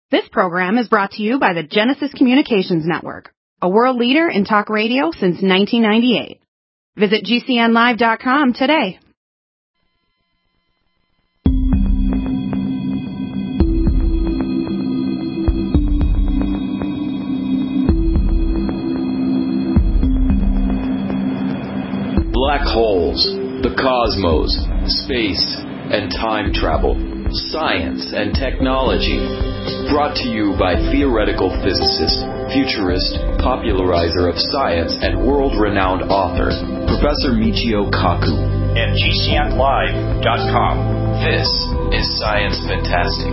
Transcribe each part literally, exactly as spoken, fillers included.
This program is brought to you by the Genesis Communications Network, a world leader in talk radio since nineteen ninety-eight. Visit G C N live dot com today. Black holes, the cosmos, space, and time travel, science and technology. Brought to you by theoretical physicist, futurist, popularizer of science, and world-renowned author, Professor Michio Kaku. At G C N live dot com. This is Science Fantastic.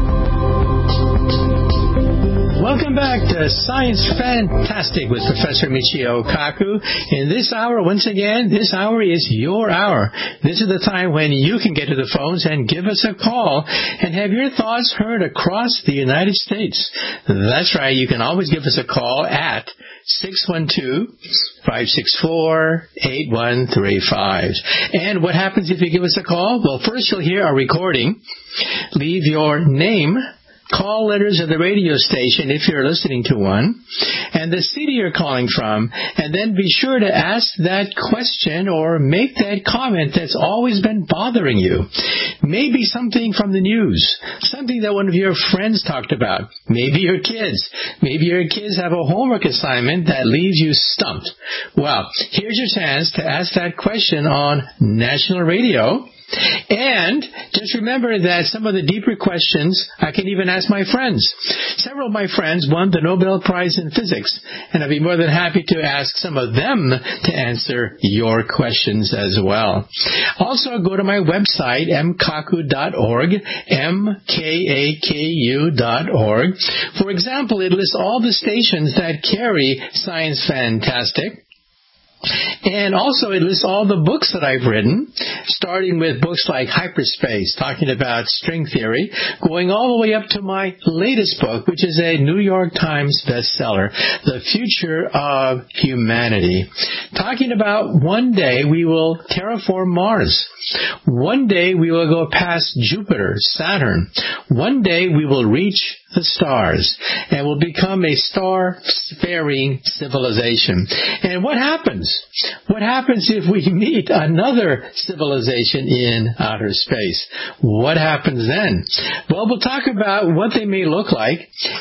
Welcome back to Science Fantastic with Professor Michio Kaku. In this hour, once again, this hour is your hour. This is the time when you can get to the phones and give us a call and have your thoughts heard across the United States. That's right. You can always give us a call at six one two, five six four, eight one three five. And what happens if you give us a call? Well, first you'll hear a recording. Leave your name, call letters of the radio station if you're listening to one, and the city you're calling from, and then be sure to ask that question or make that comment that's always been bothering you. Maybe something from the news, something that one of your friends talked about, maybe your kids. Maybe your kids have a homework assignment that leaves you stumped. Well, here's your chance to ask that question on national radio. And just remember that some of the deeper questions I can even ask my friends. Several of my friends won the Nobel Prize in Physics, and I'd be more than happy to ask some of them to answer your questions as well. Also, go to my website, m kaku dot org, M K A K U dot org. For example, it lists all the stations that carry Science Fantastic. And also it lists all the books that I've written, starting with books like Hyperspace, talking about string theory, going all the way up to my latest book, which is a New York Times bestseller, The Future of Humanity, talking about one day we will terraform Mars. One day we will go past Jupiter, Saturn. One day we will reach the stars and will become a star-faring civilization. And what happens? What happens if we meet another civilization in outer space? What happens then? Well, we'll talk about what they may look like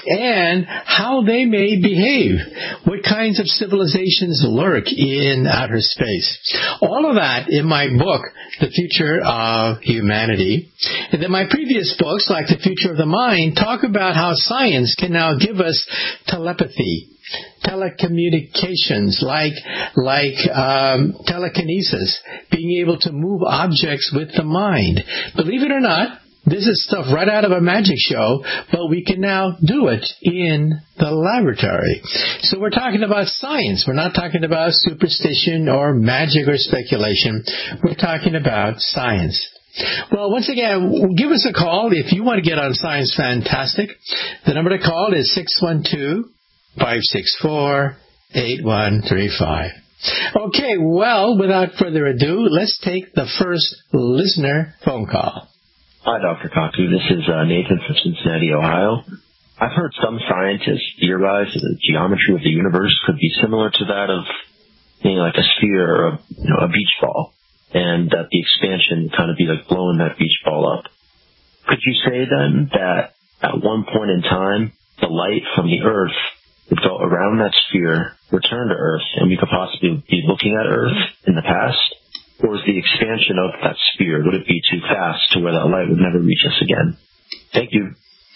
and how they may behave. What kinds of civilizations lurk in outer space? All of that in my book, The Future of Humanity. And then my previous books, like The Future of the Mind, talk about how science can now give us telepathy, telecommunications, like like um, telekinesis, being able to move objects with the mind. Believe it or not, this is stuff right out of a magic show, but we can now do it in the laboratory. So we're talking about science. We're not talking about superstition or magic or speculation. We're talking about science. Well, once again, give us a call if you want to get on Science Fantastic. The number to call is six one two, five six four, eight one three five. Okay, well, without further ado, let's take the first listener phone call. Hi, Doctor Kaku. This is uh, Nathan from Cincinnati, Ohio. I've heard some scientists theorize that the geometry of the universe could be similar to that of being like a sphere or a, you know, a beach ball, and that the expansion would kind of be like blowing that beach ball up. Could you say then that at one point in time, the light from the Earth would go around that sphere, return to Earth, and we could possibly be looking at Earth in the past? Or is the expansion of that sphere, would it be too fast to where that light would never reach us again? Thank you.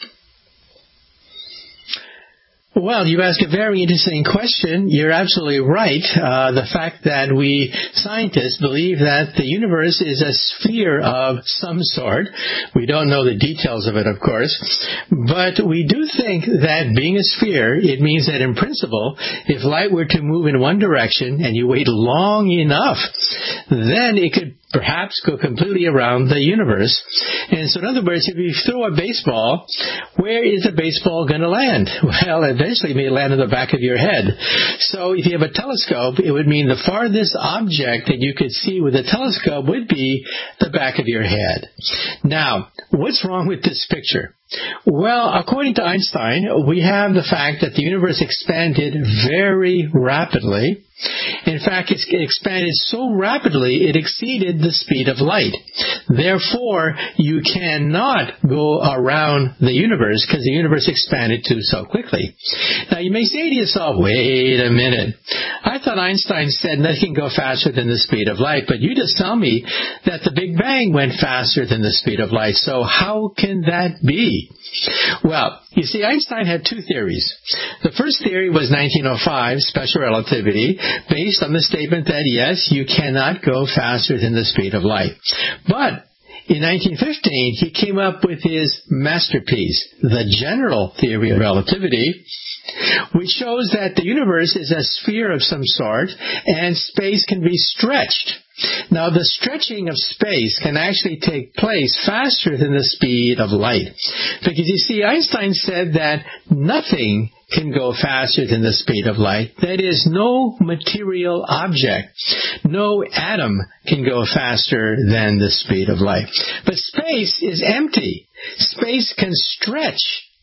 Well, you ask a very interesting question. You're absolutely right. Uh, the fact that we scientists believe that the universe is a sphere of some sort. We don't know the details of it, of course. But we do think that being a sphere, it means that in principle, if light were to move in one direction and you wait long enough, then it could perhaps go completely around the universe. And so in other words, if you throw a baseball, where is the baseball going to land? Well, eventually it may land on the back of your head. So if you have a telescope, it would mean the farthest object that you could see with a telescope would be the back of your head. Now, what's wrong with this picture? Well, according to Einstein, we have the fact that the universe expanded very rapidly. In fact, it expanded so rapidly it exceeded the speed of light. Therefore, you cannot go around the universe because the universe expanded too so quickly. Now, you may say to yourself, wait a minute. I thought Einstein said nothing can go faster than the speed of light, but you just tell me that the Big Bang went faster than the speed of light. So how can that be? Well, you see, Einstein had two theories. The first theory was nineteen oh five, special relativity, based on the statement that, yes, you cannot go faster than the speed of light. But in nineteen fifteen, he came up with his masterpiece, the general theory of relativity, which shows that the universe is a sphere of some sort and space can be stretched. Now, the stretching of space can actually take place faster than the speed of light. Because you see, Einstein said that nothing can go faster than the speed of light. That is, no material object, no atom can go faster than the speed of light. But space is empty. Space can stretch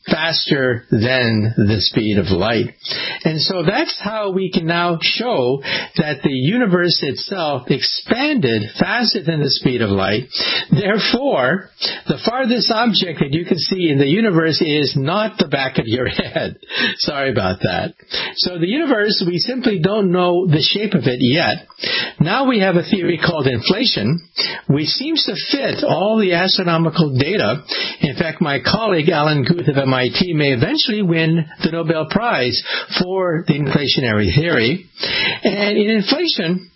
faster than the speed of light. And so that's how we can now show that the universe itself expanded faster than the speed of light. Therefore, the farthest object that you can see in the universe is not the back of your head. Sorry about that. So the universe, we simply don't know the shape of it yet. Now we have a theory called inflation, which seems to fit all the astronomical data. In fact, my colleague Alan Guth of M I T may eventually win the Nobel Prize for the inflationary theory. And in inflation,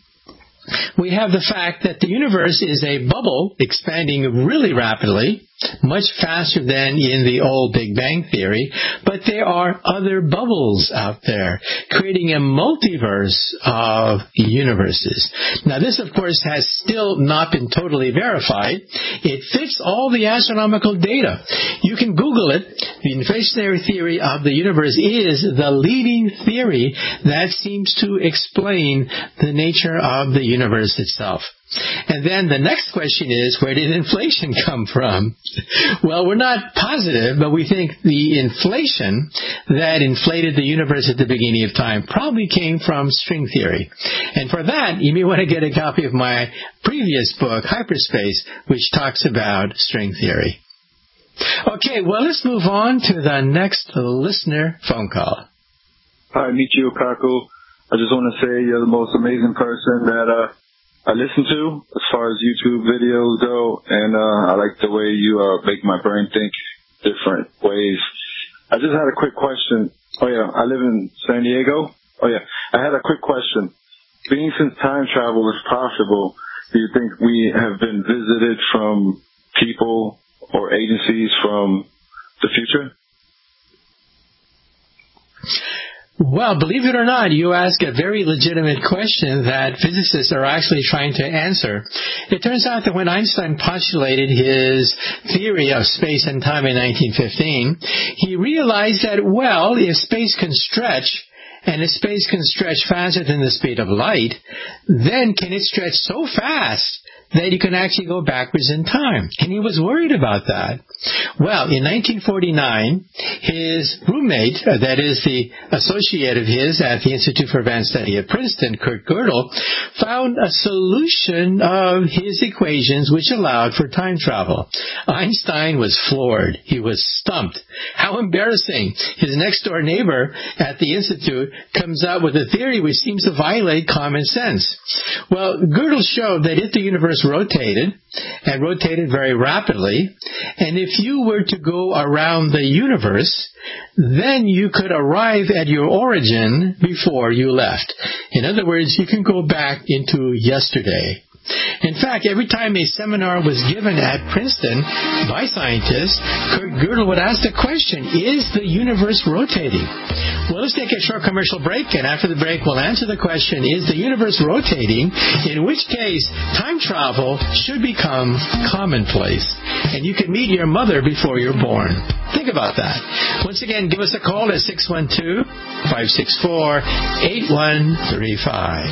we have the fact that the universe is a bubble expanding really rapidly, much faster than in the old Big Bang theory, but there are other bubbles out there, creating a multiverse of universes. Now, this, of course, has still not been totally verified. It fits all the astronomical data. You can Google it. The inflationary theory of the universe is the leading theory that seems to explain the nature of the universe itself. And then the next question is, where did inflation come from? Well, we're not positive, but we think the inflation that inflated the universe at the beginning of time probably came from string theory. And for that, you may want to get a copy of my previous book, Hyperspace, which talks about string theory. Okay, well, let's move on to the next listener phone call. Hi, Michio Kaku. I just want to say you're the most amazing person that uh, I listen to as far as YouTube videos go, and uh, I like the way you uh, make my brain think different ways. I just had a quick question. Oh, yeah, I live in San Diego. Oh, yeah, I had a quick question. Being since time travel is possible, do you think we have been visited from people or agencies from the future? Well, believe it or not, you ask a very legitimate question that physicists are actually trying to answer. It turns out that when Einstein postulated his theory of space and time in nineteen fifteen, he realized that, well, if space can stretch, and if space can stretch faster than the speed of light, then can it stretch so fast that you can actually go backwards in time? And he was worried about that. Well, in nineteen forty-nine, his roommate, uh, that is the associate of his at the Institute for Advanced Study at Princeton, Kurt Gödel, found a solution of his equations which allowed for time travel. Einstein was floored. He was stumped. How embarrassing. His next-door neighbor at the Institute comes up with a theory which seems to violate common sense. Well, Gödel showed that if the universe rotated, and rotated very rapidly, and if you were to go around the universe, then you could arrive at your origin before you left. In other words, you can go back into yesterday. In fact, every time a seminar was given at Princeton by scientists, Kurt Gödel would ask the question, is the universe rotating? Well, let's take a short commercial break, and after the break, we'll answer the question, is the universe rotating? In which case, time travel should become commonplace, and you can meet your mother before you're born. Think about that. Once again, give us a call at six one two, five six four, eight one three five.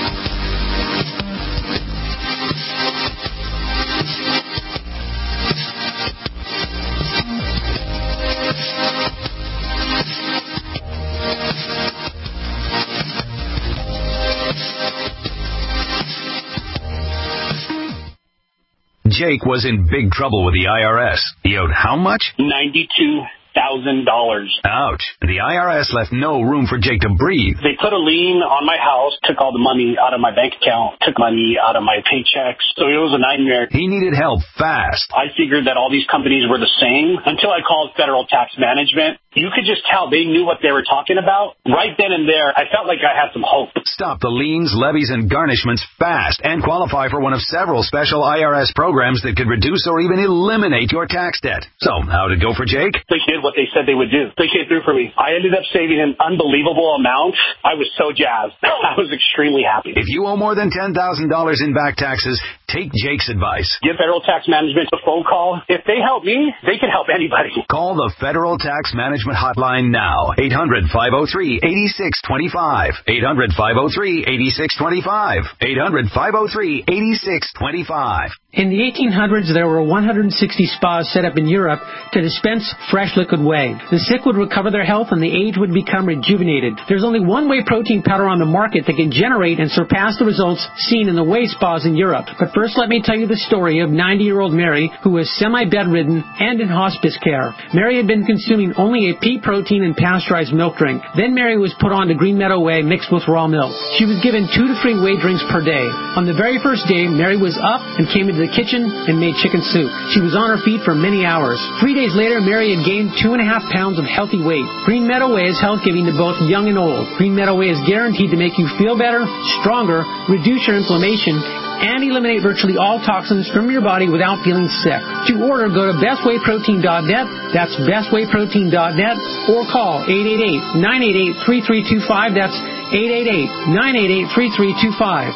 Jake was in big trouble with the I R S. He owed how much? ninety-two thousand dollars. Ouch. The I R S left no room for Jake to breathe. They put a lien on my house, took all the money out of my bank account, took money out of my paychecks. So it was a nightmare. He needed help fast. I figured that all these companies were the same until I called Federal Tax Management. You could just tell they knew what they were talking about. Right then and there, I felt like I had some hope. Stop the liens, levies, and garnishments fast and qualify for one of several special I R S programs that could reduce or even eliminate your tax debt. So, how'd it go for Jake? They did what they said they would do. They came through for me. I ended up saving an unbelievable amount. I was so jazzed. I was extremely happy. If you owe more than ten thousand dollars in back taxes, take Jake's advice. Give Federal Tax Management a phone call. If they help me, they can help anybody. Call the Federal Tax Management Hotline now. eight hundred, five oh three, eight six two five. eight hundred, five oh three, eight six two five. eight hundred, five oh three, eight six two five. In the eighteen hundreds, there were one hundred sixty spas set up in Europe to dispense fresh liquid whey. The sick would recover their health and the aged would become rejuvenated. There's only one whey protein powder on the market that can generate and surpass the results seen in the whey spas in Europe. But first, let me tell you the story of ninety-year-old Mary, who was semi-bedridden and in hospice care. Mary had been consuming only a pea protein and pasteurized milk drink. Then Mary was put on to Green Meadow Whey mixed with raw milk. She was given two to three whey drinks per day. On the very first day, Mary was up and came into the kitchen and made chicken soup. She was on her feet for many hours. Three days later, Mary had gained two and a half pounds of healthy weight. Green Meadow Whey is health-giving to both young and old. Green Meadow Whey is guaranteed to make you feel better, stronger, reduce your inflammation, and eliminate virtually all toxins from your body without feeling sick. To order, go to best whey protein dot net. That's best whey protein dot net, or call eight eight eight, nine eight eight, three three two five. That's eight eight eight, nine eight eight, three three two five.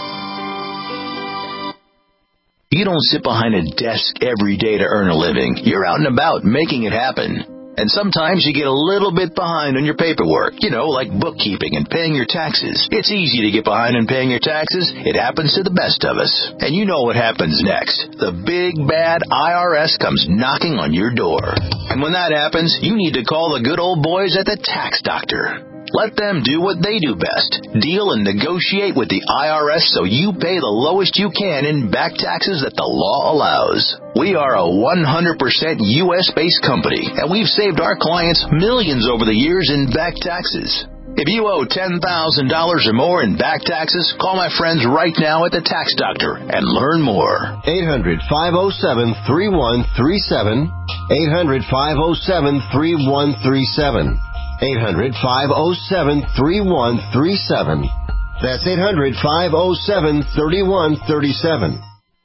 You don't sit behind a desk every day to earn a living. You're out and about making it happen. And sometimes you get a little bit behind on your paperwork, you know, like bookkeeping and paying your taxes. It's easy to get behind on paying your taxes. It happens to the best of us. And you know what happens next. The big, bad I R S comes knocking on your door. And when that happens, you need to call the good old boys at the Tax Doctor. Let them do what they do best. Deal and negotiate with the I R S so you pay the lowest you can in back taxes that the law allows. We are a one hundred percent U S-based company, and we've saved our clients millions over the years in back taxes. If you owe ten thousand dollars or more in back taxes, call my friends right now at the Tax Doctor and learn more. eight hundred, five oh seven, three one three seven. eight hundred, five oh seven, three one three seven. eight hundred, five oh seven, three one three seven. That's eight hundred, five oh seven, three one three seven.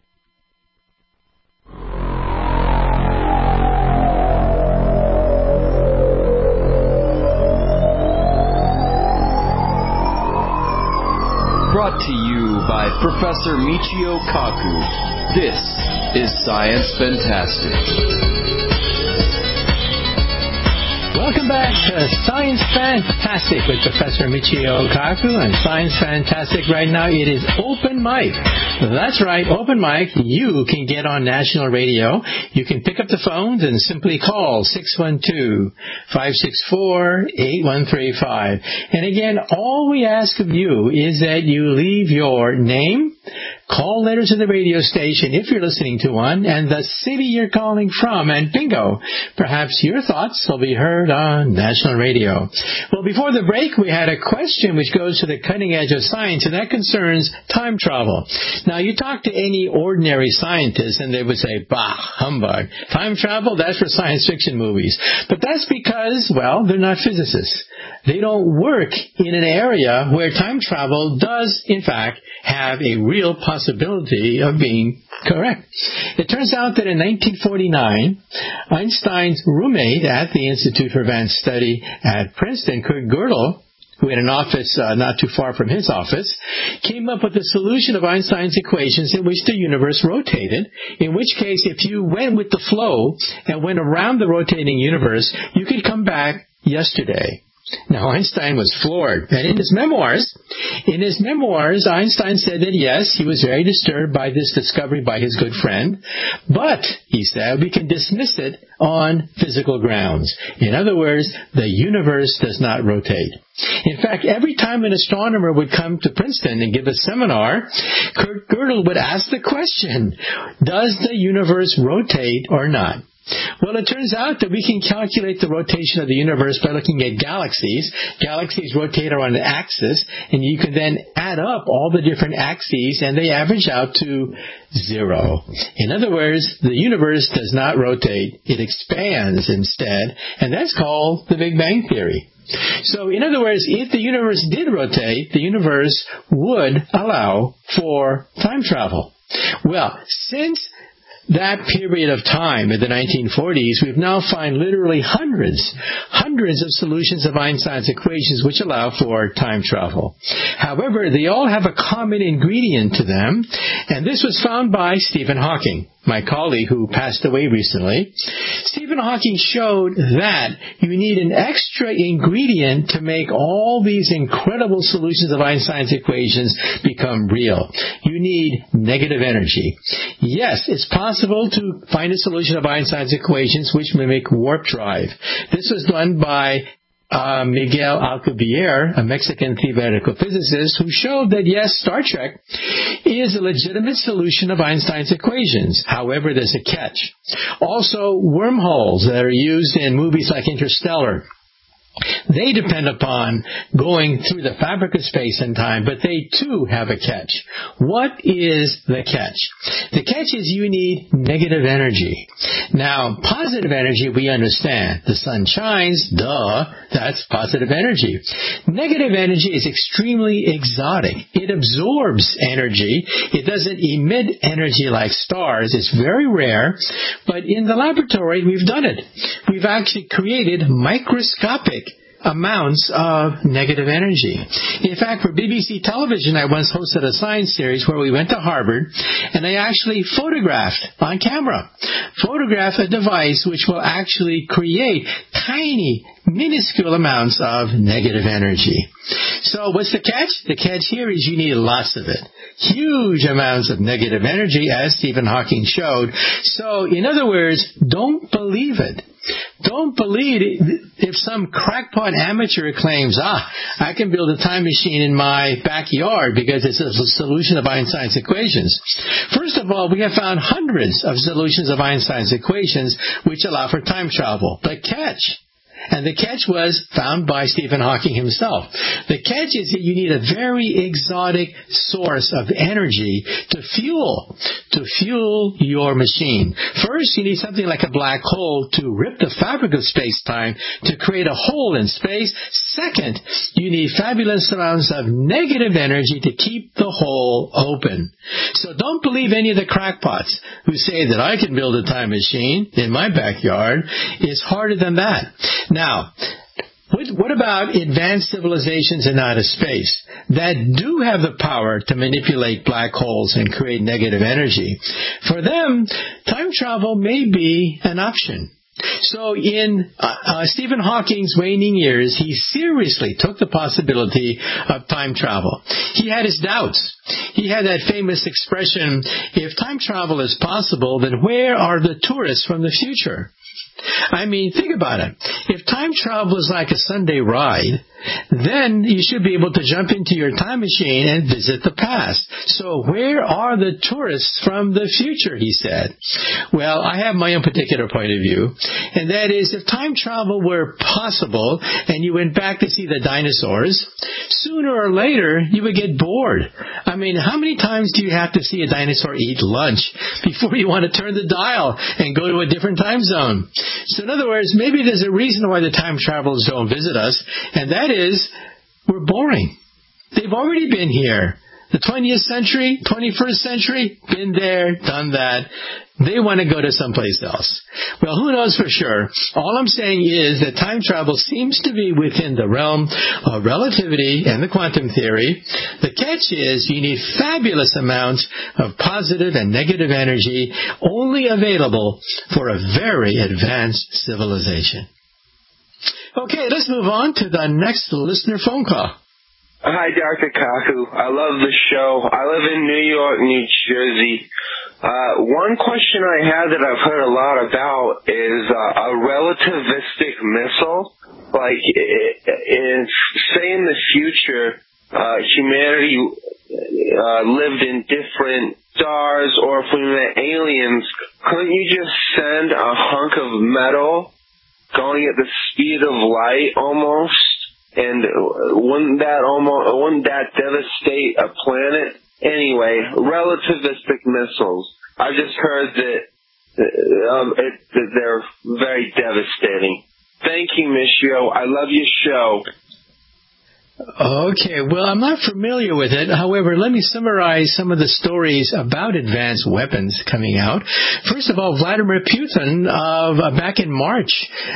Brought to you by Professor Michio Kaku. This is Science Fantastic. Welcome back to Science Fantastic with Professor Michio Kaku. And Science Fantastic right now, it is open mic. That's right, open mic. You can get on national radio. You can pick up the phones and simply call six one two, five six four, eight one three five. And again, all we ask of you is that you leave your name, call letters to the radio station if you're listening to one, and the city you're calling from, and bingo, perhaps your thoughts will be heard on national radio. Well, before the break, we had a question which goes to the cutting edge of science, and that concerns time travel. Now, you talk to any ordinary scientist, and they would say, bah, humbug. Time travel, that's for science fiction movies. But that's because, well, they're not physicists. they don't work in an area where time travel does, in fact, have a real possibility of being correct. It turns out that in nineteen forty-nine, Einstein's roommate at the Institute for Advanced Study at Princeton, Kurt Gödel, who had an office uh, not too far from his office, came up with a solution of Einstein's equations in which the universe rotated, in which case if you went with the flow and went around the rotating universe, you could come back yesterday. Now, Einstein was floored. And in his memoirs, in his memoirs, Einstein said that, yes, he was very disturbed by this discovery by his good friend. But, he said, we can dismiss it on physical grounds. In other words, the universe does not rotate. In fact, every time an astronomer would come to Princeton and give a seminar, Kurt Gödel would ask the question, does the universe rotate or not? Well, it turns out that we can calculate the rotation of the universe by looking at galaxies. Galaxies rotate around an axis, and you can then add up all the different axes, and they average out to zero. In other words, the universe does not rotate. It expands instead, and that's called the Big Bang Theory. So, in other words, if the universe did rotate, the universe would allow for time travel. Well, since that period of time in the nineteen forties, we've now found literally hundreds, hundreds of solutions of Einstein's equations which allow for time travel. However, they all have a common ingredient to them, and this was found by Stephen Hawking, my colleague who passed away recently. Stephen Hawking showed that you need an extra ingredient to make all these incredible solutions of Einstein's equations become real. You need negative energy. Yes, it's possible to find a solution of Einstein's equations which mimic warp drive. This was done by Uh, Miguel Alcubierre, a Mexican theoretical physicist, who showed that, yes, Star Trek is a legitimate solution of Einstein's equations. However, there's a catch. Also, wormholes that are used in movies like Interstellar, they depend upon going through the fabric of space and time, but they too have a catch. What is the catch? The catch is you need negative energy. Now, positive energy we understand. The sun shines, duh, that's positive energy. Negative energy is extremely exotic. It absorbs energy. It doesn't emit energy like stars. It's very rare, but in the laboratory we've done it. We've actually created microscopic amounts of negative energy. In fact, for B B C television, I once hosted a science series where we went to Harvard, and I actually photographed on camera, photographed a device which will actually create tiny, minuscule amounts of negative energy. So what's the catch? The catch here is you need lots of it. Huge amounts of negative energy, as Stephen Hawking showed. So, in other words, don't believe it. Don't believe it if some crackpot amateur claims, ah, I can build a time machine in my backyard because it's a solution of Einstein's equations. First of all, we have found hundreds of solutions of Einstein's equations which allow for time travel. But catch. And the catch was found by Stephen Hawking himself. The catch is that you need a very exotic source of energy to fuel, to fuel your machine. First, you need something like a black hole to rip the fabric of space-time to create a hole in space. Second, you need fabulous amounts of negative energy to keep the hole open. So don't believe any of the crackpots who say that I can build a time machine in my backyard. It's harder than that. Now, what about advanced civilizations in outer space that do have the power to manipulate black holes and create negative energy? For them, time travel may be an option. So in uh, uh, Stephen Hawking's waning years, he seriously took the possibility of time travel. He had his doubts. He had that famous expression, if time travel is possible, then where are the tourists from the future? I mean, think about it. If time travel is like a Sunday ride, then you should be able to jump into your time machine and visit the past. So where are the tourists from the future, he said. Well, I have my own particular point of view, and that is if time travel were possible and you went back to see the dinosaurs, sooner or later you would get bored. I mean, how many times do you have to see a dinosaur eat lunch before you want to turn the dial and go to a different time zone? So in other words, maybe there's a reason reason why the time travelers don't visit us, and that is we're boring. They've already been here. The twentieth century, twenty-first century, been there, done that. They want to go to someplace else. Well, who knows for sure? All I'm saying is that time travel seems to be within the realm of relativity and the quantum theory. The catch is you need fabulous amounts of positive and negative energy only available for a very advanced civilization. Okay, let's move on to the next listener phone call. Hi, Doctor Kaku. I love the show. I live in New York, New Jersey. Uh, one question I had that I've heard a lot about is uh, a relativistic missile. Like, if, say in the future, uh, humanity uh, lived in different stars, or if we met aliens, couldn't you just send a hunk of metal going at the speed of light almost? And wouldn't that almost, wouldn't that devastate a planet? Anyway, relativistic missiles. I just heard that, um, it, that they're very devastating. Thank you, Michio. I love your show. Okay, well, I'm not familiar with it. However, let me summarize some of the stories about advanced weapons coming out. First of all, Vladimir Putin, uh, back in March,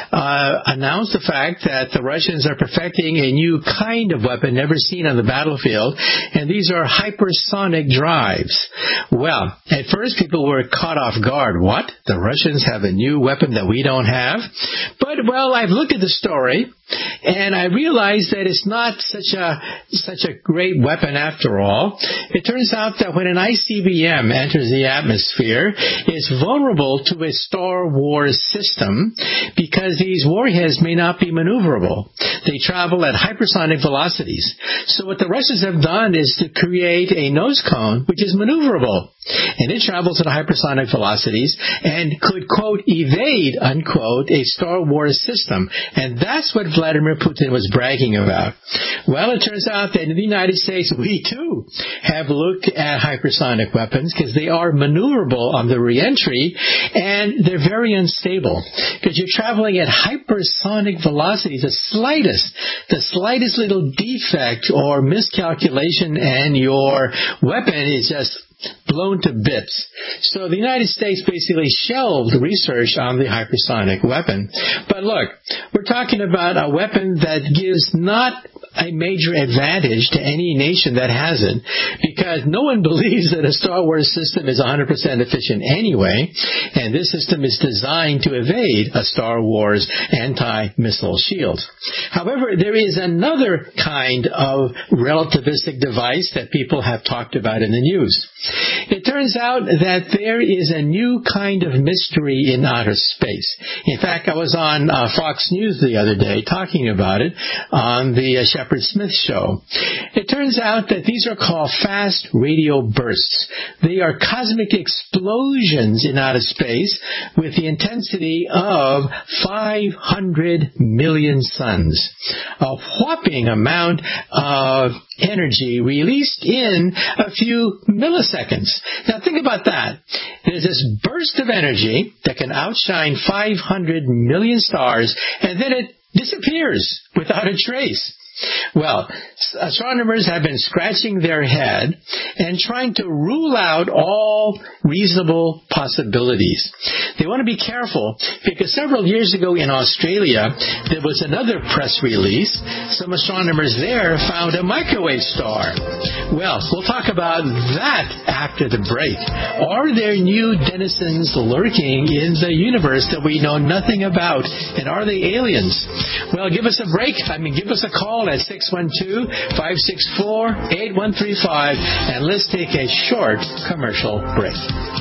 uh, announced the fact that the Russians are perfecting a new kind of weapon never seen on the battlefield, and these are hypersonic drives. Well, at first people were caught off guard. What? The Russians have a new weapon that we don't have? But, well, I've looked at the story, and I realized that it's not such a such a great weapon after all. It turns out that when an I C B M enters the atmosphere, it's vulnerable to a Star Wars system because these warheads may not be maneuverable. They travel at hypersonic velocities. So what the Russians have done is to create a nose cone which is maneuverable. And it travels at hypersonic velocities and could, quote, evade, unquote, a Star Wars system. And that's what Vladimir Putin was bragging about. Well, it turns out that in the United States, we too have looked at hypersonic weapons because they are maneuverable on the reentry, and they're very unstable because you're traveling at hypersonic velocities. The slightest, the slightest little defect or miscalculation, and your weapon is just blown to bits. So the United States basically shelved research on the hypersonic weapon. But look, we're talking about a weapon that gives not a major advantage to any nation that has it, because no one believes that a Star Wars system is one hundred percent efficient anyway, and this system is designed to evade a Star Wars anti-missile shield. However, there is another kind of relativistic device that people have talked about in the news. It turns out that there is a new kind of mystery in outer space. In fact, I was on uh, Fox News the other day talking about it on the uh, Shepard Smith show. It turns out that these are called fast radio bursts. They are cosmic explosions in outer space with the intensity of five hundred million suns. A whopping amount of energy released in a few milliseconds. Now think about that. There's this burst of energy that can outshine five hundred million stars, and then it disappears without a trace. Well, astronomers have been scratching their head and trying to rule out all reasonable possibilities. They want to be careful because several years ago in Australia, there was another press release. Some astronomers there found a microwave star. Well, we'll talk about that after the break. Are there new denizens lurking in the universe that we know nothing about? And are they aliens? Well, give us a break. I mean, give us a call at six one two, five six four, eight one three five, and let's take a short commercial break.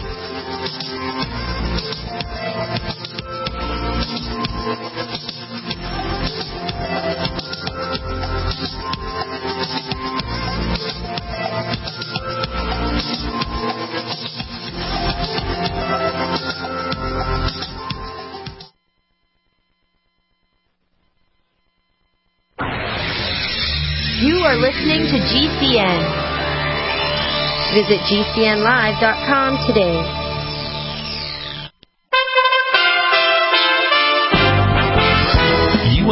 You are listening to G C N. Visit G C N live dot com today.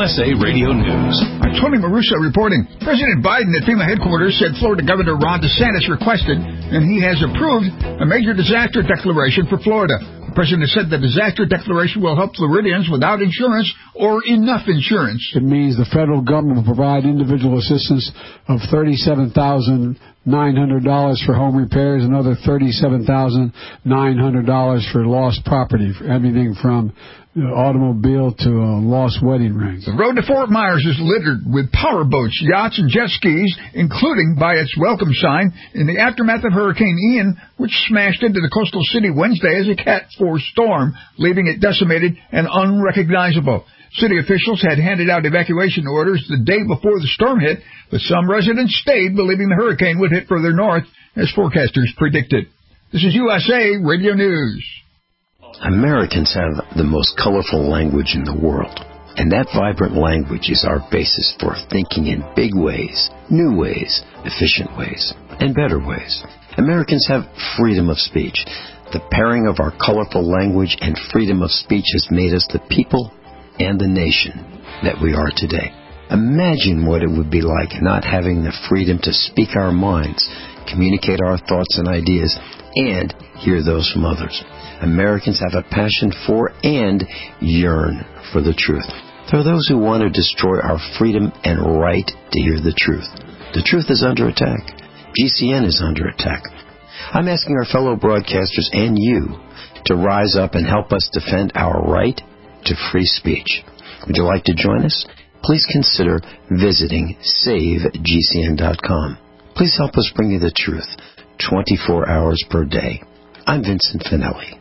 S A Radio News. I'm Tony Maruso reporting. President Biden at FEMA headquarters said Florida Governor Ron DeSantis requested, and he has approved, a major disaster declaration for Florida. The president said the disaster declaration will help Floridians without insurance or enough insurance. It means the federal government will provide individual assistance of thirty-seven thousand nine hundred dollars for home repairs, another thirty-seven thousand nine hundred dollars for lost property, for everything from uh, automobile to a lost wedding ring. The road to Fort Myers is littered with power boats, yachts, and jet skis, including by its welcome sign, in the aftermath of Hurricane Ian, which smashed into the coastal city Wednesday as a Cat four storm, leaving it decimated and unrecognizable. City officials had handed out evacuation orders the day before the storm hit, but some residents stayed, believing the hurricane would hit further north, as forecasters predicted. This is U S A Radio News. Americans have the most colorful language in the world, and that vibrant language is our basis for thinking in big ways, new ways, efficient ways, and better ways. Americans have freedom of speech. The pairing of our colorful language and freedom of speech has made us the people and the nation that we are today. Imagine what it would be like not having the freedom to speak our minds, communicate our thoughts and ideas, and hear those from others. Americans have a passion for and yearn for the truth. There are those who want to destroy our freedom and right to hear the truth. The truth is under attack. G C N is under attack. I'm asking our fellow broadcasters and you to rise up and help us defend our right to free speech. Would you like to join us? Please consider visiting save G C N dot com. Please help us bring you the truth twenty-four hours per day. I'm Vincent Finelli.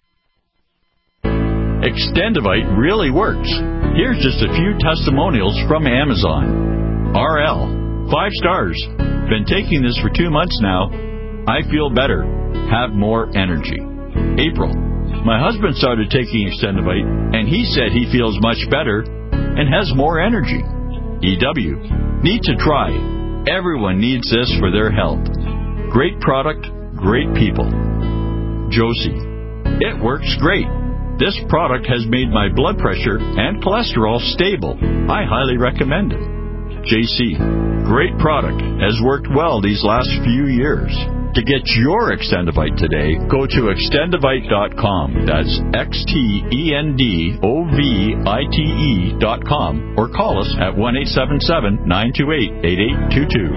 Extendivite really works. Here's just a few testimonials from Amazon. R L, five stars. Been taking this for two months now. I feel better. Have more energy. April, my husband started taking Extendivite, and he said he feels much better and has more energy. E W, need to try. Everyone needs this for their health. Great product, great people. Josie, it works great. This product has made my blood pressure and cholesterol stable. I highly recommend it. J C, great product. Has worked well these last few years. To get your Extendivite today, go to extendivite dot com. That's X T E N D O V I T E dot com. Or call us at one eight seven seven, nine two eight, eight eight two two.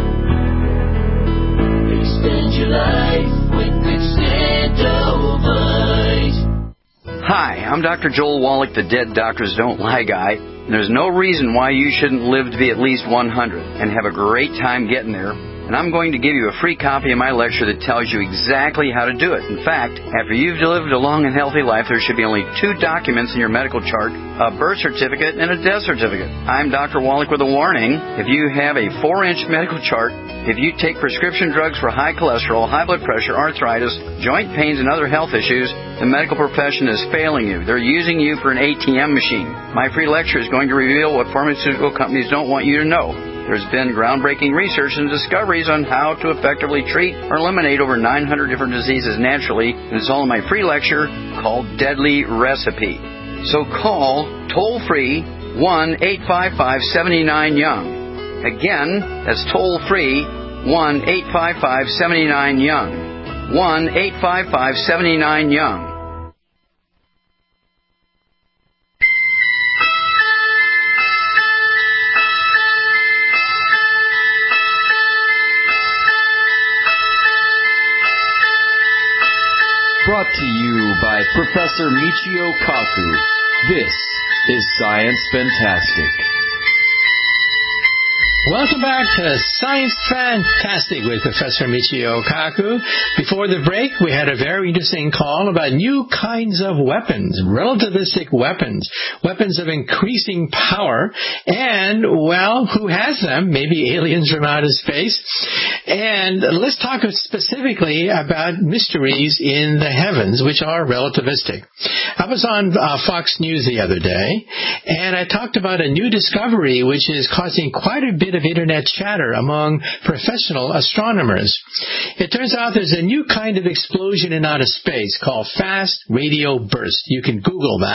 Extend your life with Extendivite. Hi, I'm Doctor Joel Wallach, the Dead Doctors Don't Lie guy. There's no reason why you shouldn't live to be at least one hundred and have a great time getting there. And I'm going to give you a free copy of my lecture that tells you exactly how to do it. In fact, after you've lived a long and healthy life, there should be only two documents in your medical chart, a birth certificate and a death certificate. I'm Doctor Wallach with a warning. If you have a four-inch medical chart, if you take prescription drugs for high cholesterol, high blood pressure, arthritis, joint pains, and other health issues, the medical profession is failing you. They're using you for an A T M machine. My free lecture is going to reveal what pharmaceutical companies don't want you to know. There's been groundbreaking research and discoveries on how to effectively treat or eliminate over nine hundred different diseases naturally, and it's all in my free lecture called Deadly Recipe. So call toll-free one eight five five, seven nine Young. Again, that's toll-free one eight five five, seven nine Young. one eight five five, seven nine Young. Brought to you by Professor Michio Kaku. This is Science Fantastic. Welcome back to Science Fantastic with Professor Michio Kaku. Before the break, we had a very interesting call about new kinds of weapons, relativistic weapons, weapons of increasing power, and, well, who has them? Maybe aliens from outer space. And let's talk specifically about mysteries in the heavens, which are relativistic. I was on uh, Fox News the other day, and I talked about a new discovery which is causing quite a bit of internet chatter among professional astronomers. It turns out there's a new kind of explosion in outer space called fast radio burst. You can Google that.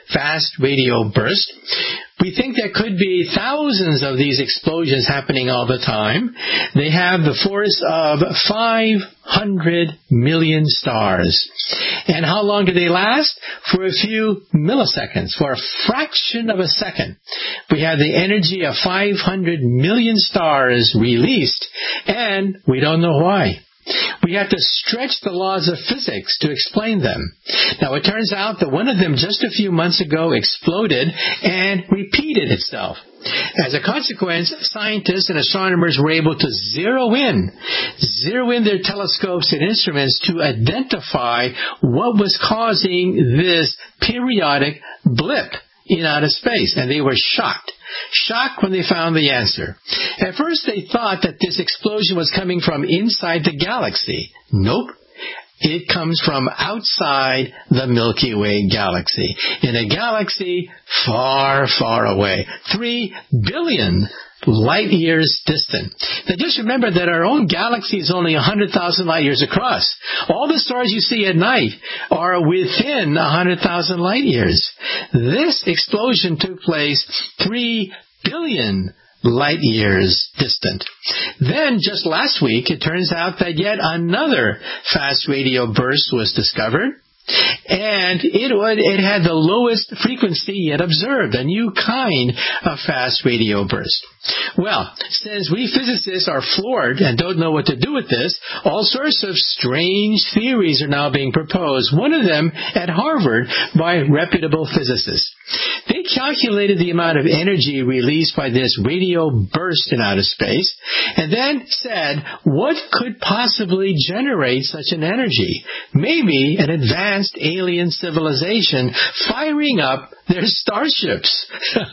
fast radio burst. We think there could be thousands of these explosions happening all the time. They have the force of five hundred million stars. And how long do they last? For a few milliseconds, for a fraction of a second. We have the energy of five hundred million stars released, and we don't know why. We have to stretch the laws of physics to explain them. Now, it turns out that one of them just a few months ago exploded and repeated itself. As a consequence, scientists and astronomers were able to zero in, zero in their telescopes and instruments to identify what was causing this periodic blip in outer space, and they were shocked. Shocked when they found the answer. At first they thought that this explosion was coming from inside the galaxy. Nope. It comes from outside the Milky Way galaxy, in a galaxy far, far away. Three billion light years distant. Now just remember that our own galaxy is only one hundred thousand light years across. All the stars you see at night are within one hundred thousand light years. This explosion took place three billion light years distant. Then, just last week, it turns out that yet another fast radio burst was discovered. And it would, it had the lowest frequency yet observed, a new kind of fast radio burst. Well, since we physicists are floored and don't know what to do with this, all sorts of strange theories are now being proposed, one of them at Harvard by reputable physicists. They calculated the amount of energy released by this radio burst in outer space, and then said, what could possibly generate such an energy? Maybe an advanced alien civilization firing up their starships.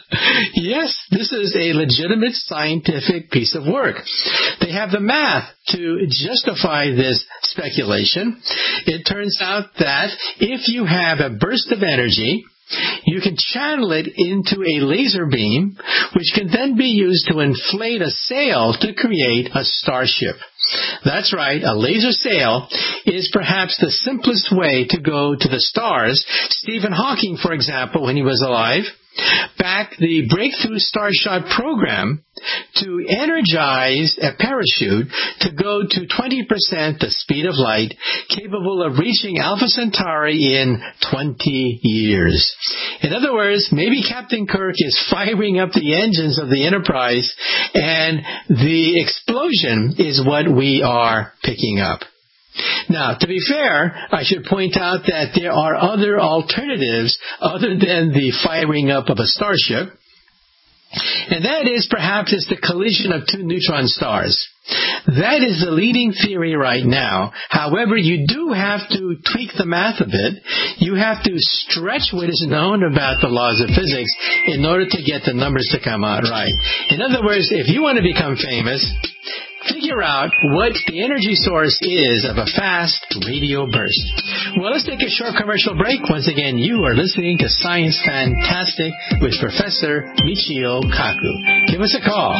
Yes, this is a legitimate scientific piece of work. They have the math to justify this speculation. It turns out that if you have a burst of energy, you can channel it into a laser beam, which can then be used to inflate a sail to create a starship. That's right, a laser sail is perhaps the simplest way to go to the stars. Stephen Hawking, for example, when he was alive, backed the Breakthrough Starshot program to energize a parachute to go to twenty percent the speed of light, capable of reaching Alpha Centauri in twenty years. In other words, maybe Captain Kirk is firing up the engines of the Enterprise, and the explosion is what we are picking up. Now, to be fair, I should point out that there are other alternatives other than the firing up of a starship, and that is perhaps it's the collision of two neutron stars. That is the leading theory right now. However, you do have to tweak the math a bit. You have to stretch what is known about the laws of physics in order to get the numbers to come out right. In other words, if you want to become famous, figure out what the energy source is of a fast radio burst. Well, let's take a short commercial break. Once again, you are listening to Science Fantastic with Professor Michio Kaku. Give us a call.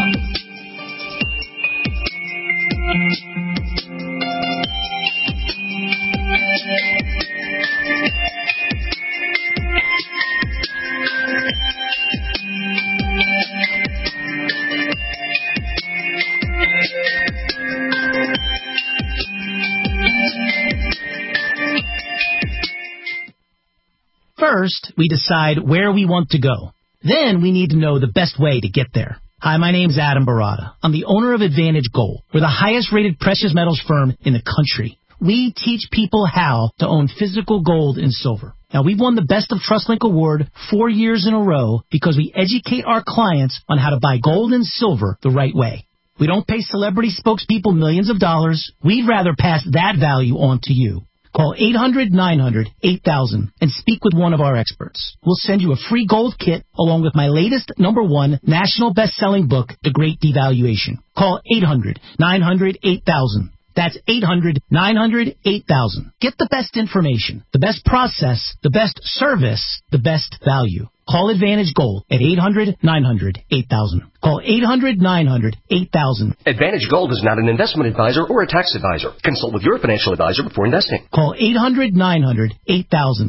First, we decide where we want to go. Then we need to know the best way to get there. Hi, my name's Adam Barada. I'm the owner of Advantage Gold. We're the highest rated precious metals firm in the country. We teach people how to own physical gold and silver. Now, we've won the Best of TrustLink Award four years in a row because we educate our clients on how to buy gold and silver the right way. We don't pay celebrity spokespeople millions of dollars. We'd rather pass that value on to you. Call eight hundred nine hundred eight thousand and speak with one of our experts. We'll send you a free gold kit along with my latest number one national best-selling book, The Great Devaluation. Call eight hundred nine hundred eight thousand. That's eight hundred nine hundred eight thousand. Get the best information, the best process, the best service, the best value. Call Advantage Gold at eight hundred nine hundred eight thousand. Call eight hundred nine hundred eight thousand. Advantage Gold is not an investment advisor or a tax advisor. Consult with your financial advisor before investing. Call eight hundred nine hundred eight thousand.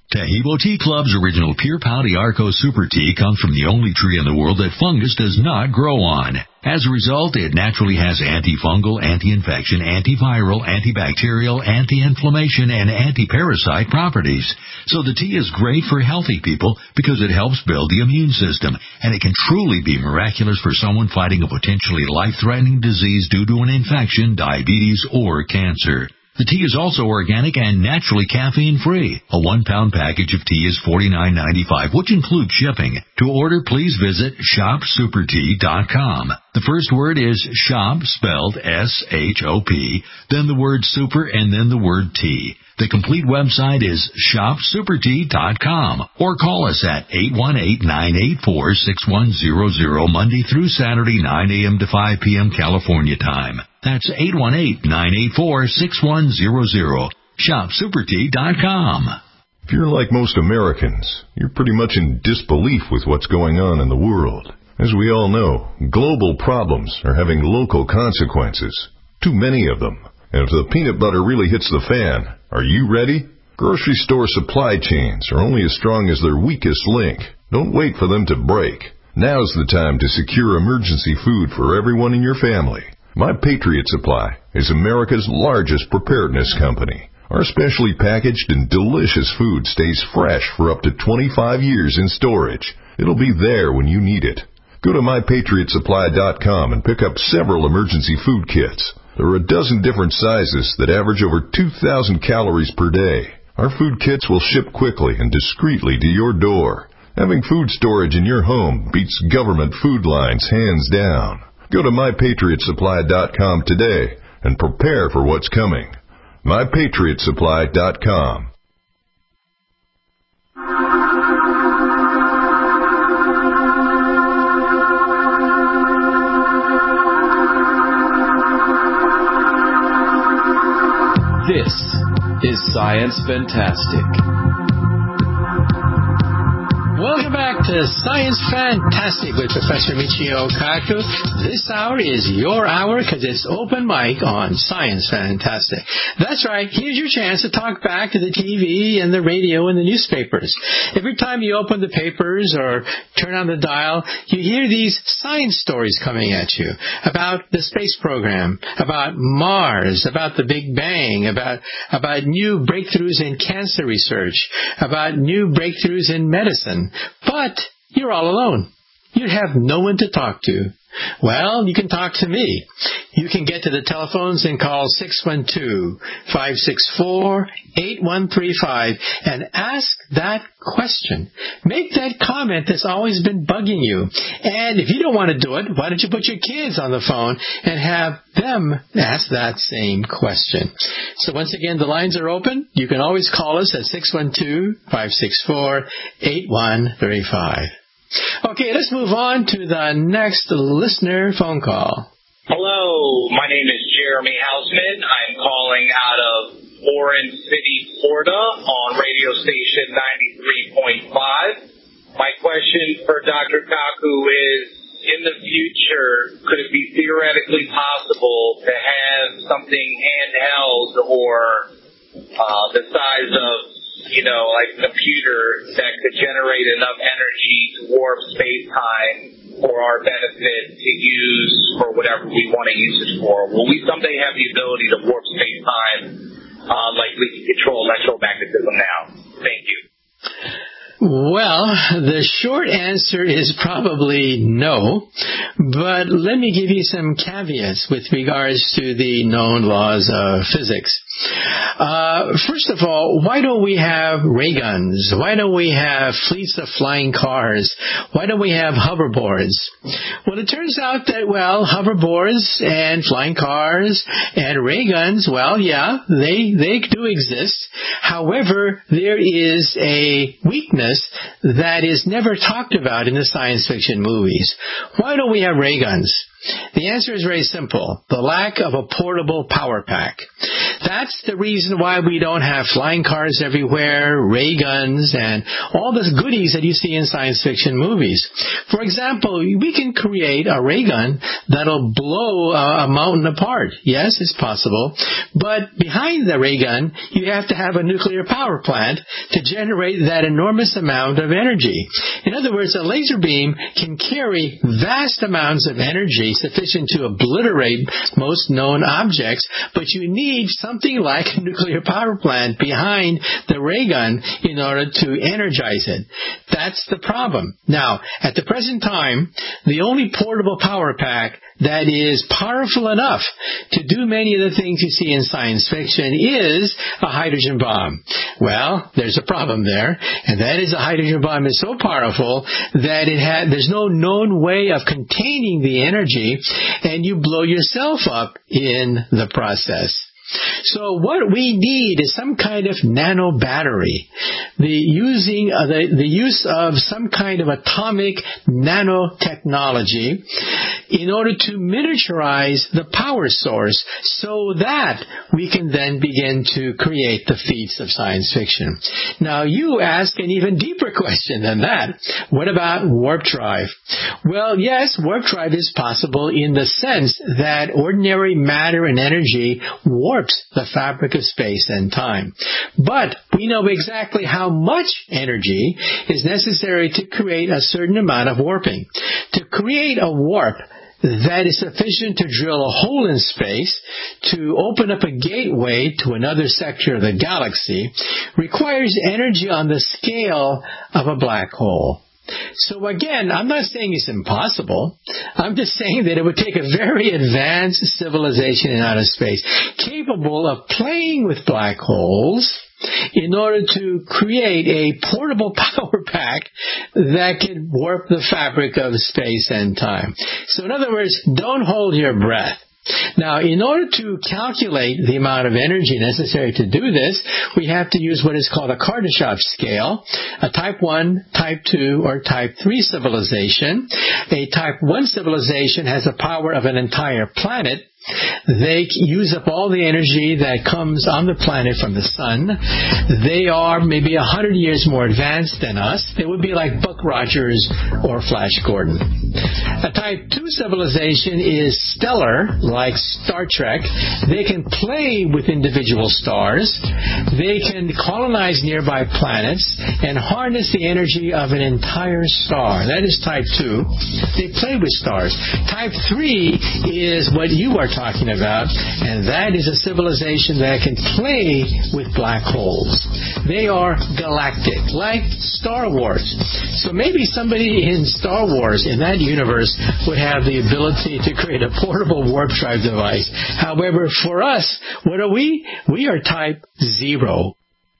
Tahibo Tea Club's original Pure Pau Arco Super Tea comes from the only tree in the world that fungus does not grow on. As a result, it naturally has antifungal, anti-infection, antiviral, antibacterial, anti-inflammation, and anti-parasite properties. So the tea is great for healthy people because it helps build the immune system, and it can truly be miraculous for someone fighting a potentially life-threatening disease due to an infection, diabetes, or cancer. The tea is also organic and naturally caffeine-free. A one-pound package of tea is forty-nine ninety-five, which includes shipping. To order, please visit shop super tea dot com. The first word is shop, spelled S H O P, then the word super, and then the word tea. The complete website is shop super tea dot com, or call us at eight one eight, nine eight four, six one zero zero, Monday through Saturday, nine a.m. to five p.m. California time. That's eight one eight, nine eight four, six one zero zero. shop super tea dot com. If you're like most Americans, you're pretty much in disbelief with what's going on in the world. As we all know, global problems are having local consequences. Too many of them. And if the peanut butter really hits the fan, are you ready? Grocery store supply chains are only as strong as their weakest link. Don't wait for them to break. Now's the time to secure emergency food for everyone in your family. My Patriot Supply is America's largest preparedness company. Our specially packaged and delicious food stays fresh for up to twenty-five years in storage. It'll be there when you need it. Go to my patriot supply dot com and pick up several emergency food kits. There are a dozen different sizes that average over two thousand calories per day. Our food kits will ship quickly and discreetly to your door. Having food storage in your home beats government food lines hands down. Go to my patriot supply dot com today and prepare for what's coming. my patriot supply dot com. This is Science Fantastic. Welcome back to Science Fantastic with Professor Michio Kaku. This hour is your hour because it's open mic on Science Fantastic. That's right. Here's your chance to talk back to the T V and the radio and the newspapers. Every time you open the papers or turn on the dial, you hear these science stories coming at you about the space program, about Mars, about the Big Bang, about, about new breakthroughs in cancer research, about new breakthroughs in medicine. But you're all alone. You have no one to talk to. Well, you can talk to me. You can get to the telephones and call six one two, five six four, eight one three five and ask that question. Make that comment that's always been bugging you. And if you don't want to do it, why don't you put your kids on the phone and have them ask that same question? So once again, the lines are open. You can always call us at six one two, five six four, eight one three five. Okay, let's move on to the next listener phone call. Hello, my name is Jeremy Hausman. I'm calling out of Orange City, Florida on radio station ninety-three point five. My question for Doctor Kaku is, in the future, could it be theoretically possible to have something handheld or uh, the size of, you know, like a computer that could generate enough energy to warp space-time for our benefit to use for whatever we want to use it for? Will we someday have the ability to warp space-time uh, like we can control electromagnetism now? Thank you. Well, the short answer is probably no, but let me give you some caveats with regards to the known laws of physics. Uh, first of all, why don't we have ray guns? Why don't we have fleets of flying cars? Why don't we have hoverboards? Well, it turns out that, well, hoverboards and flying cars and ray guns, well, yeah, they, they do exist. However, there is a weakness that is never talked about in the science fiction movies. Why don't we have ray guns? The answer is very simple. The lack of a portable power pack. That's the reason why we don't have flying cars everywhere, ray guns, and all the goodies that you see in science fiction movies. For example, we can create a ray gun that'll blow a, a mountain apart. Yes, it's possible. But behind the ray gun, you have to have a nuclear power plant to generate that enormous amount of energy. In other words, a laser beam can carry vast amounts of energy sufficient to obliterate most known objects, but you need something like a nuclear power plant behind the ray gun in order to energize it. That's the problem. Now, at the present time, the only portable power pack that is powerful enough to do many of the things you see in science fiction is a hydrogen bomb. Well, there's a problem there, and that is a hydrogen bomb is so powerful that it had, there's no known way of containing the energy, and you blow yourself up in the process. So what we need is some kind of nano battery, the using uh, the, the use of some kind of atomic nanotechnology in order to miniaturize the power source so that we can then begin to create the feats of science fiction. Now you ask an even deeper question than that. What about warp drive? Well, yes, warp drive is possible in the sense that ordinary matter and energy warp the fabric of space and time. But we know exactly how much energy is necessary to create a certain amount of warping. To create a warp that is sufficient to drill a hole in space, to open up a gateway to another sector of the galaxy, requires energy on the scale of a black hole. So again, I'm not saying it's impossible. I'm just saying that it would take a very advanced civilization in outer space, capable of playing with black holes in order to create a portable power pack that can warp the fabric of space and time. So in other words, don't hold your breath. Now, in order to calculate the amount of energy necessary to do this, we have to use what is called a Kardashev scale, a type one, type two, or type three civilization. A type one civilization has the power of an entire planet. They use up all the energy that comes on the planet from the sun. They are maybe a hundred years more advanced than us. They would be like Buck Rogers or Flash Gordon. A type two civilization is stellar, like Star Trek. They can play with individual stars. They can colonize nearby planets and harness the energy of an entire star. That is type two. They play with stars. Type three is what you are talking about, and that is a civilization that can play with black holes. They are galactic, like Star Wars. So maybe somebody in Star Wars, in that universe, would have the ability to create a portable warp drive device. However, for us, what are we? We are type zero.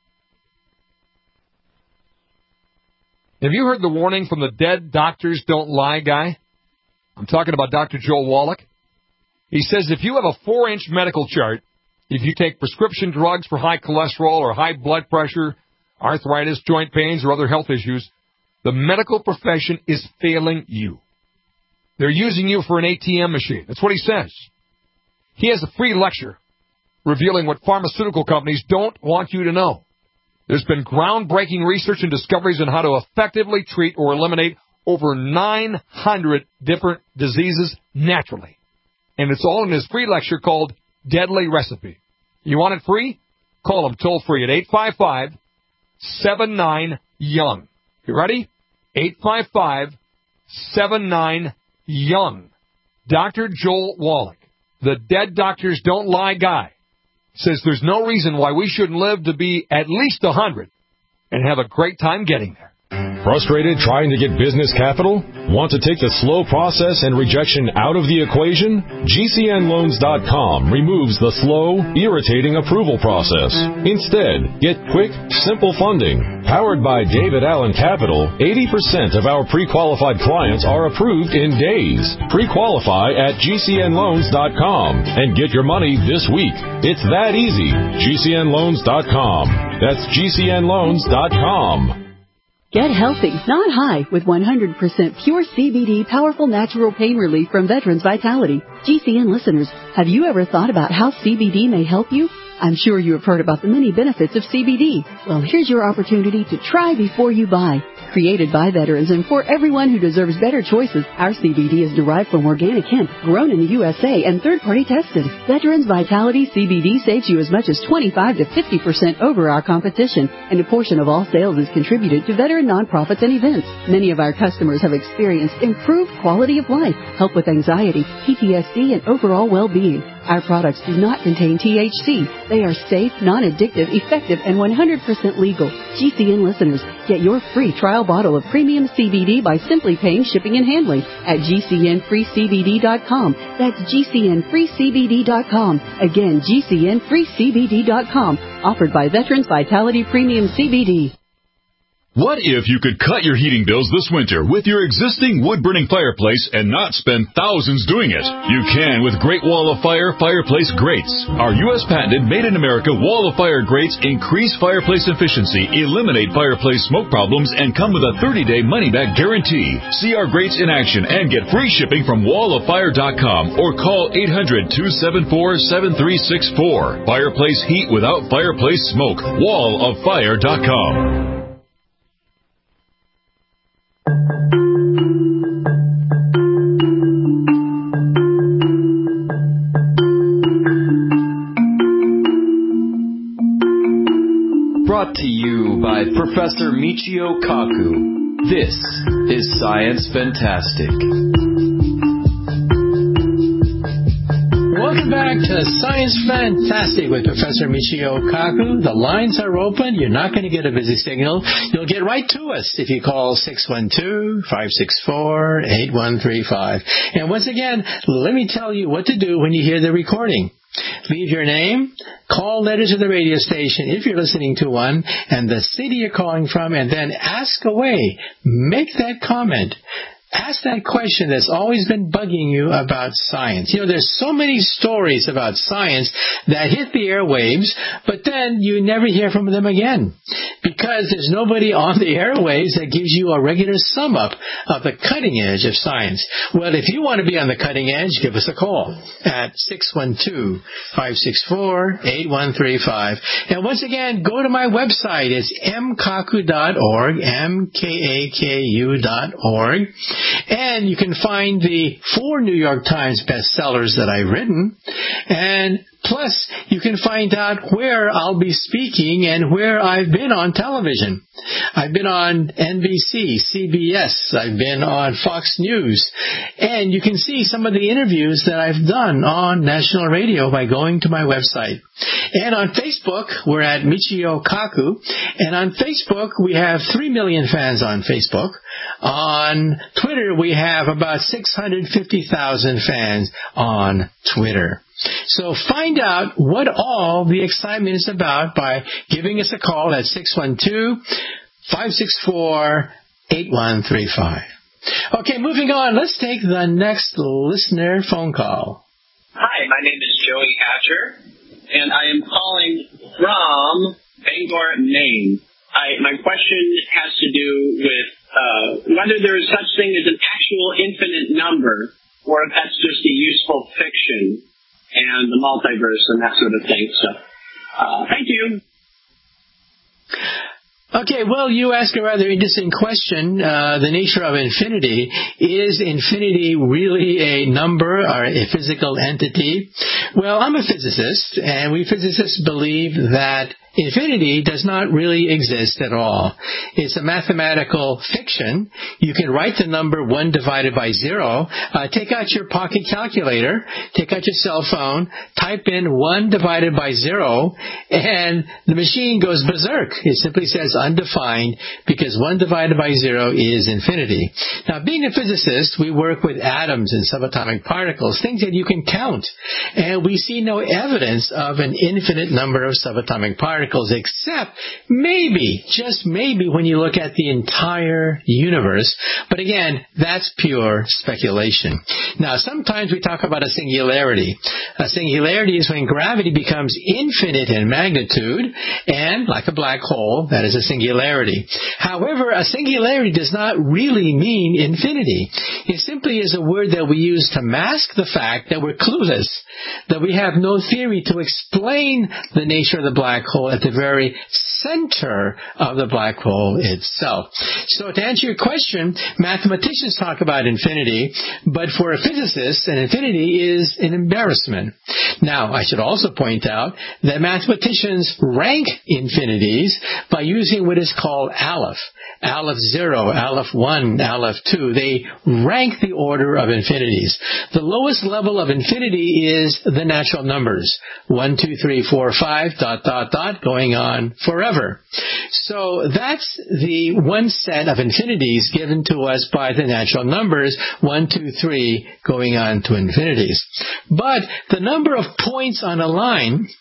Have you heard the warning from the Dead Doctors Don't Lie guy? I'm talking about Doctor Joel Wallach. He says if you have a four-inch medical chart, if you take prescription drugs for high cholesterol or high blood pressure, arthritis, joint pains, or other health issues, the medical profession is failing you. They're using you for an A T M machine. That's what he says. He has a free lecture revealing what pharmaceutical companies don't want you to know. There's been groundbreaking research and discoveries on how to effectively treat or eliminate over nine hundred different diseases naturally. And it's all in his free lecture called Deadly Recipe. You want it free? Call him toll free at eight five five, seven nine, young. You ready? eight five five, seven nine, young. Doctor Joel Wallach, the Dead Doctors Don't Lie guy, says there's no reason why we shouldn't live to be at least one hundred and have a great time getting there. Frustrated trying to get business capital? Want to take the slow process and rejection out of the equation? G C N loans dot com removes the slow, irritating approval process. Instead, get quick, simple funding. Powered by David Allen Capital, eighty percent of our pre-qualified clients are approved in days. Pre-qualify at G C N loans dot com and get your money this week. It's that easy. G C N loans dot com. That's G C N loans dot com. Get healthy, not high, with one hundred percent pure C B D powerful natural pain relief from Veterans Vitality. G C N listeners, have you ever thought about how C B D may help you? I'm sure you have heard about the many benefits of C B D. Well, here's your opportunity to try before you buy. Created by veterans and for everyone who deserves better choices, our C B D is derived from organic hemp, grown in the U S A and third-party tested. Veterans Vitality C B D saves you as much as twenty-five to fifty percent over our competition, and a portion of all sales is contributed to veteran nonprofits and events. Many of our customers have experienced improved quality of life, help with anxiety, P T S D, and overall well-being. Our products do not contain T H C. They are safe, non-addictive, effective, and one hundred percent legal. G C N listeners, get your free trial bottle of premium C B D by simply paying shipping and handling at G C N free C B D dot com. That's G C N free C B D dot com. Again, G C N free C B D dot com. Offered by Veterans Vitality Premium C B D. What if you could cut your heating bills this winter with your existing wood-burning fireplace and not spend thousands doing it? You can with Great Wall of Fire Fireplace Grates. Our U S patented made-in-America Wall of Fire grates increase fireplace efficiency, eliminate fireplace smoke problems, and come with a thirty-day money-back guarantee. See our grates in action and get free shipping from wall of fire dot com or call eight hundred, two seven four, seven three six four. Fireplace heat without fireplace smoke. wall of fire dot com. Brought to you by Professor Michio Kaku. This is Science Fantastic. Welcome back to Science Fantastic with Professor Michio Kaku. The lines are open. You're not going to get a busy signal. You'll get right to us if you call six one two, five six four, eight one three five. And once again, let me tell you what to do when you hear the recording. Leave your name, call letters to the radio station if you're listening to one, and the city you're calling from, and then ask away. Make that comment. Ask that question that's always been bugging you about science. You know, there's so many stories about science that hit the airwaves, but then you never hear from them again because there's nobody on the airwaves that gives you a regular sum up of the cutting edge of science. Well, if you want to be on the cutting edge, give us a call at six one two, five six four, eight one three five. And once again, go to my website. It's m kaku dot org, M K A K U dot org. And you can find the four New York Times bestsellers that I've written. And plus, you can find out where I'll be speaking and where I've been on television. I've been on N B C, C B S. I've been on Fox News. And you can see some of the interviews that I've done on national radio by going to my website. And on Facebook, we're at Michio Kaku. And on Facebook, we have three million fans on Facebook. On Twitter, we have about six hundred fifty thousand fans on Twitter. So find out what all the excitement is about by giving us a call at six one two, five six four, eight one three five. Okay, moving on. Let's take the next listener phone call. Hi, my name is Joey Hatcher, and I am calling from Bangor, Maine. I, my question has to do with uh, whether there is such thing as an actual infinite number, or if that's just a useful fiction and the multiverse and that sort of thing. So, uh, thank you. Okay, well, you ask a rather interesting question. Uh, the nature of infinity. Is infinity really a number or a physical entity? Well, I'm a physicist, and we physicists believe that infinity does not really exist at all. It's a mathematical fiction. You can write the number one divided by zero. Uh, take out your pocket calculator, take out your cell phone, type in one divided by zero, and the machine goes berserk. It simply says undefined because one divided by zero is infinity. Now, being a physicist, we work with atoms and subatomic particles, things that you can count. And we see no evidence of an infinite number of subatomic particles. particles, except maybe, just maybe, when you look at the entire universe. But again, that's pure speculation. Now, sometimes we talk about a singularity. A singularity is when gravity becomes infinite in magnitude, and like a black hole, that is a singularity. However, a singularity does not really mean infinity. It simply is a word that we use to mask the fact that we're clueless, that we have no theory to explain the nature of the black hole at the very center of the black hole itself. So to answer your question, mathematicians talk about infinity, but for a physicist, an infinity is an embarrassment. Now, I should also point out that mathematicians rank infinities by using what is called aleph. Aleph zero, Aleph one, Aleph two. They rank the order of infinities. The lowest level of infinity is the natural numbers. One, two, three, four, five, dot, dot, dot, going on forever. So that's the one set of infinities given to us by the natural numbers, one, two, three, going on to infinities. But the number of points on a line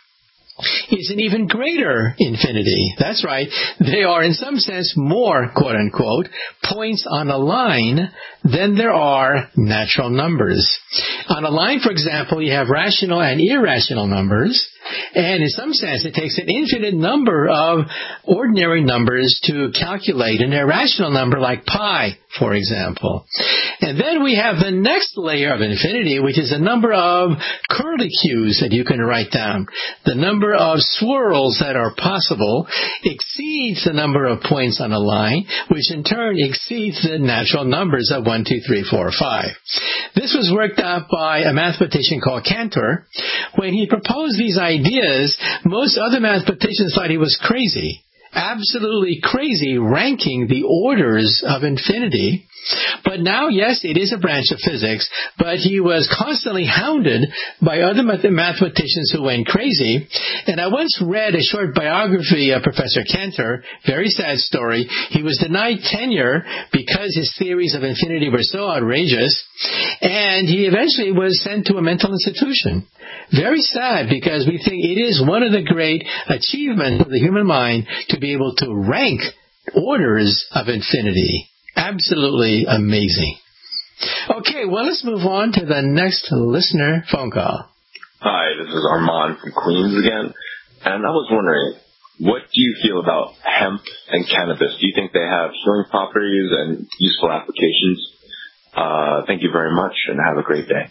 is an even greater infinity. That's right. They are, in some sense, more, quote-unquote, points on a line than there are natural numbers. On a line, for example, you have rational and irrational numbers, and in some sense, it takes an infinite number of ordinary numbers to calculate an irrational number like pi, for example. And then we have the next layer of infinity, which is a number of curlicues that you can write down. The number of swirls that are possible exceeds the number of points on a line, which in turn exceeds the natural numbers of one, two, three, four, five. This was worked out by a mathematician called Cantor. When he proposed these ideas, most other mathematicians thought he was crazy. Absolutely crazy, ranking the orders of infinity. But now, yes, it is a branch of physics, but he was constantly hounded by other mathematicians who went crazy. And I once read a short biography of Professor Cantor, very sad story. He was denied tenure because his theories of infinity were so outrageous, and he eventually was sent to a mental institution. Very sad, because we think it is one of the great achievements of the human mind to be able to rank orders of infinity. Absolutely amazing. Okay, well, let's move on to the next listener phone call. Hi, this is Armand from Queens again. And I was wondering, what do you feel about hemp and cannabis? Do you think they have healing properties and useful applications? Uh, thank you very much, and have a great day.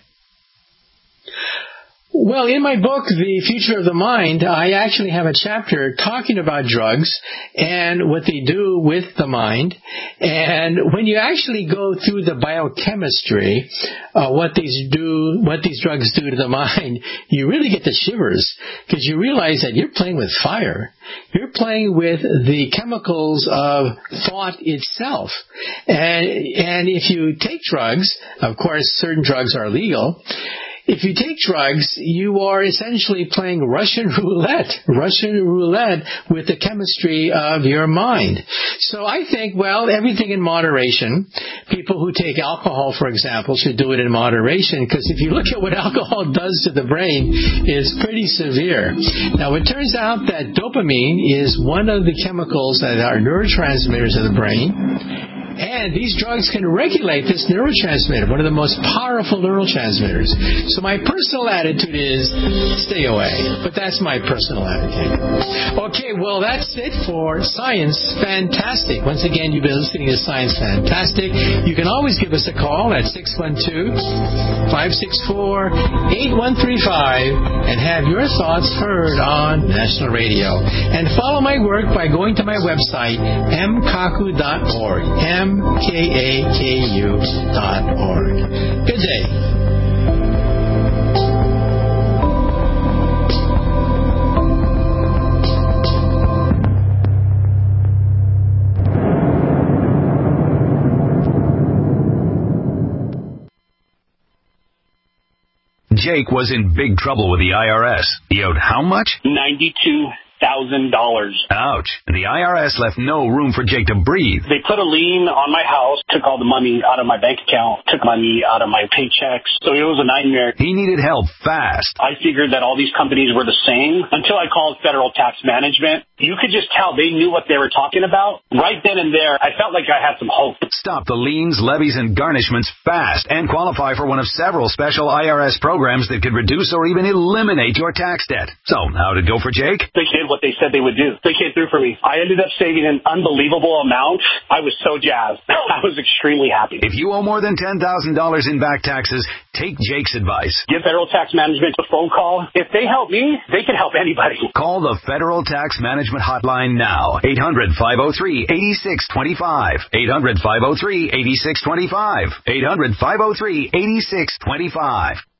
Well, in my book, The Future of the Mind, I actually have a chapter talking about drugs and what they do with the mind. And when you actually go through the biochemistry, uh, what these do, what these drugs do to the mind, you really get the shivers, because you realize that you're playing with fire. You're playing with the chemicals of thought itself. And, and if you take drugs, of course, certain drugs are legal. If you take drugs, you are essentially playing Russian roulette, Russian roulette with the chemistry of your mind. So I think, well, everything in moderation. People who take alcohol, for example, should do it in moderation, because if you look at what alcohol does to the brain, it's pretty severe. Now, it turns out that dopamine is one of the chemicals that are neurotransmitters of the brain. And these drugs can regulate this neurotransmitter, one of the most powerful neurotransmitters. So my personal attitude is stay away. But that's my personal attitude. Okay, well, that's it for Science Fantastic. Once again, you've been listening to Science Fantastic. You can always give us a call at six one two, five six four, eight one three five and have your thoughts heard on National Radio. And follow my work by going to my website, m kaku dot org. M K A K U dot org. Good day. Jake was in big trouble with the I R S. He owed how much? ninety-two thousand dollars. Ouch. And the I R S left no room for Jake to breathe. They put a lien on my house, took all the money out of my bank account, took money out of my paychecks. So it was a nightmare. He needed help fast. I figured that all these companies were the same until I called Federal Tax Management. You could just tell they knew what they were talking about. Right then and there, I felt like I had some hope. Stop the liens, levies, and garnishments fast and qualify for one of several special I R S programs that could reduce or even eliminate your tax debt. So, how'd it go for Jake? They did what they said they would do. They came through for me. I ended up saving an unbelievable amount. I was so jazzed. I was extremely happy. If you owe more than ten thousand dollars in back taxes, take Jake's advice. Give Federal Tax Management a phone call. If they help me, they can help anybody. Call the Federal Tax Management Hotline now. eight hundred, five oh three, eight six two five. eight hundred, five oh three, eight six two five. eight hundred, five oh three, eight six two five.